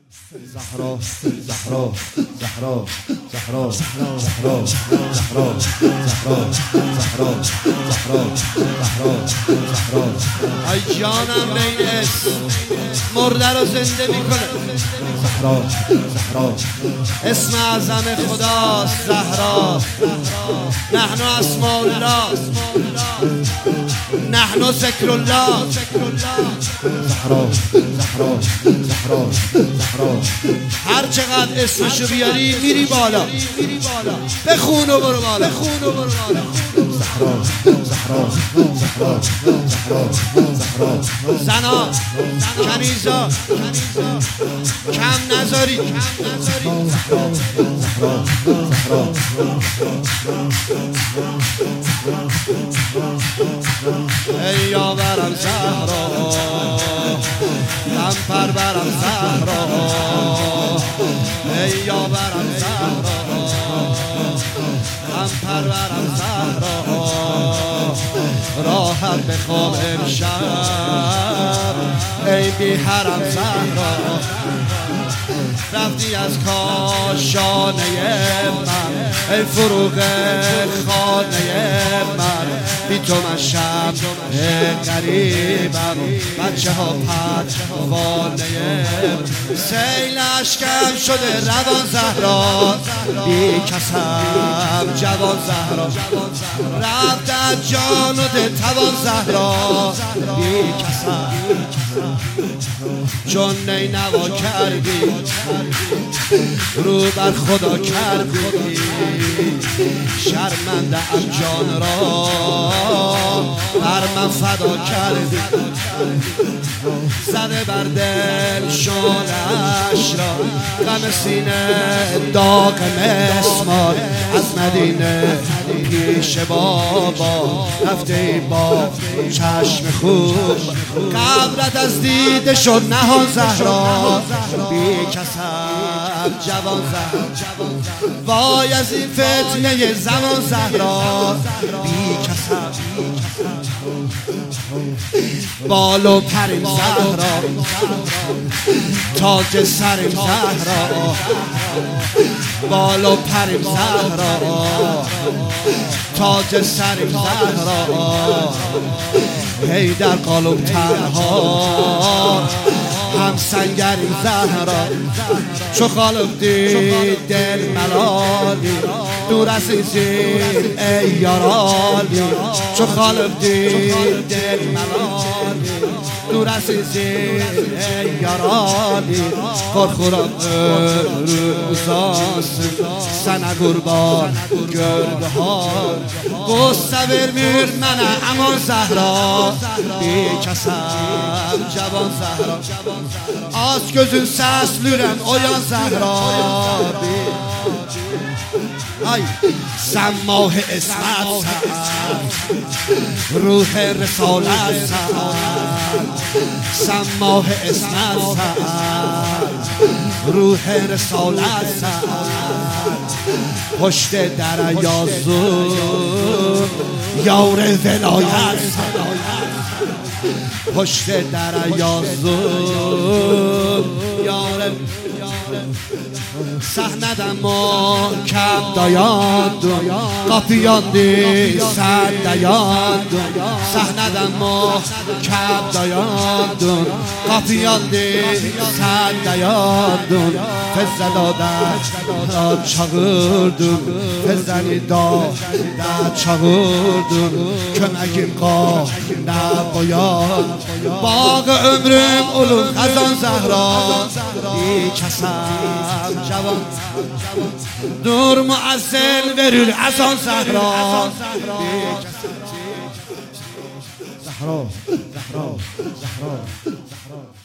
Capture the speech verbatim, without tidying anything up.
زهرا زهرا زهرا زهرا زهرا زهرا زهرا زهرا زهرا زهرا زهرا ای جانم بین اسم مرده رو زنده میکنه. زهرا زهرا اسم اعظم خداست زهرا. نحن اسماء الله نحن ذکر الله. زهرا زهرا زهرا زهرا هر چقدر اسمشو بیاری میری بالا. بخون و برو بالا. زهرا زهرا زهرا زهرا زهرا زنا کنیزا کم نذاری. زهرا زهرا زهرا ای یاورم زهرا من پرورم زهرا. ای یاورم زهرا من پرورم زهرا. راحت بخواب امشب ای بی حرم زهرا. رفتی از کاشانه من ای فروغ خانه من. بی تو من شب غریبم بچه ها پروانه. سیل اشکم شده روان زهرا. بی کسم جوان زهرا. رفت از جان و دل توان زهرا. بی کسم چون نی نوا کردی رو بر خدا کردی. شرمنده ام جان را بر من فدا کردی. زده بر دل شانش را غم سینه داغ مسمار. از مدینه پیش بابا رفته با چشم خوب. قبرت از دیده شد نهان زهرا. بی کسم جوان زهرا. وای از این فتنه زمان زهرا. بی کسم بال و پریم زهرا. تاج سریم زهرا. بال و پریم زهرا. تاج سریم زهرا. هی در قالب تنها هم سنگریم زهرا. چو خالق دید دل ملالی دور از این زیر ای یارالی. چو خالق دید دل ملالی دور از این زیر ای یارالی. خورخورا روزاس سنه قربان گرده ها. قصه vermir mənə aman zəhra. Bir kəsəm cavan zəhra. Az gözün səslürəm oyan zəhra. Ay sen mah اسمت روح رسالت. sen mah اسمت روح رسالت. پشت دریازون یار ولایت. پشت دریازون یار Səhnədən məhkəm dayandın, qapıyandın, sən dayandın. Səhnədən məhkəm dayandın, qapıyandın, sən dayandın. Fəzzədadən çağırdın, fəzzəni da çağırdın. Köməkim qal, nə boyan, bağı ömrüm olur xəzan zəhra. Bir kəsəm cavan dur müəzzin verir əzan zəhra. Zəhra, Zəhra, Zəhra, Zəhra.